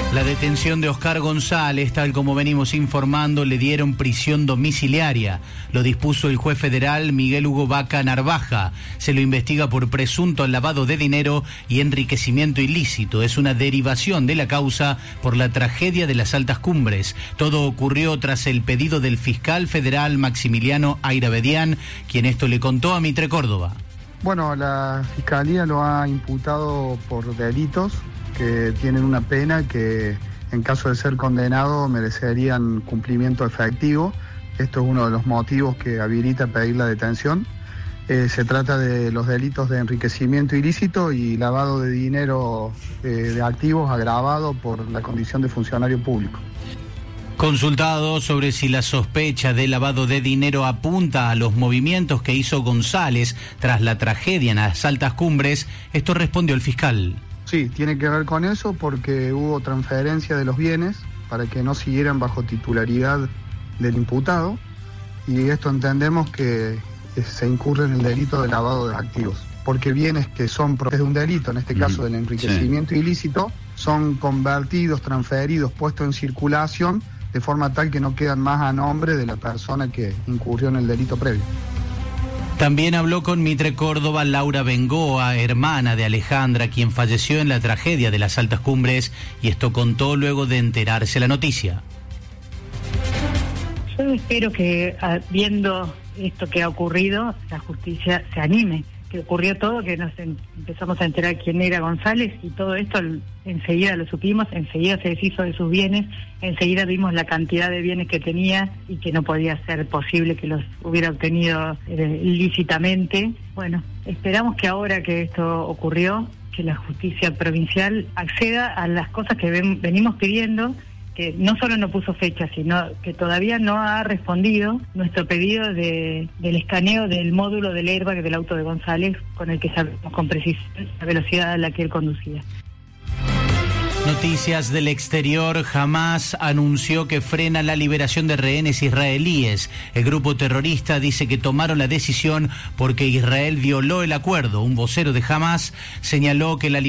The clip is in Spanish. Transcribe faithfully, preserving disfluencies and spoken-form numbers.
La detención de Oscar González, tal como venimos informando, le dieron prisión domiciliaria. Lo dispuso el juez federal Miguel Hugo Vaca Narvaja. Se lo investiga por presunto lavado de dinero y enriquecimiento ilícito. Es una derivación de la causa por la tragedia de las Altas Cumbres. Todo ocurrió tras el pedido del fiscal federal Maximiliano Ayravedian, quien esto le contó a Mitre Córdoba. Bueno, la Fiscalía lo ha imputado por delitos que tienen una pena que, en caso de ser condenado, merecerían cumplimiento efectivo. Esto es uno de los motivos que habilita pedir la detención. Eh, se trata de los delitos de enriquecimiento ilícito y lavado de dinero eh, de activos agravado por la condición de funcionario público. Consultado sobre si la sospecha de lavado de dinero apunta a los movimientos que hizo González tras la tragedia en las Altas Cumbres, esto respondió el fiscal. Sí, tiene que ver con eso porque hubo transferencia de los bienes para que no siguieran bajo titularidad del imputado y esto entendemos que se incurre en el delito de lavado de activos, porque bienes que son propios de un delito, en este caso del enriquecimiento sí. ilícito, son convertidos, transferidos, puestos en circulación de forma tal que no quedan más a nombre de la persona que incurrió en el delito previo. También habló con Mitre Córdoba Laura Bengoa, hermana de Alejandra, quien falleció en la tragedia de las Altas Cumbres, y esto contó luego de enterarse la noticia. Yo espero que, viendo esto que ha ocurrido, la justicia se anime, que ocurrió todo, que nos empezamos a enterar quién era González y todo esto enseguida lo supimos, enseguida se deshizo de sus bienes, enseguida vimos la cantidad de bienes que tenía y que no podía ser posible que los hubiera obtenido eh, ilícitamente. Bueno, esperamos que ahora que esto ocurrió, que la justicia provincial acceda a las cosas que ven, venimos pidiendo, que no solo no puso fecha, sino que todavía no ha respondido nuestro pedido de, del escaneo del módulo del airbag del auto de González, con el que sabemos con precisión la velocidad a la que él conducía. Noticias del exterior. Hamás anunció que frena la liberación de rehenes israelíes. El grupo terrorista dice que tomaron la decisión porque Israel violó el acuerdo. Un vocero de Hamás señaló que la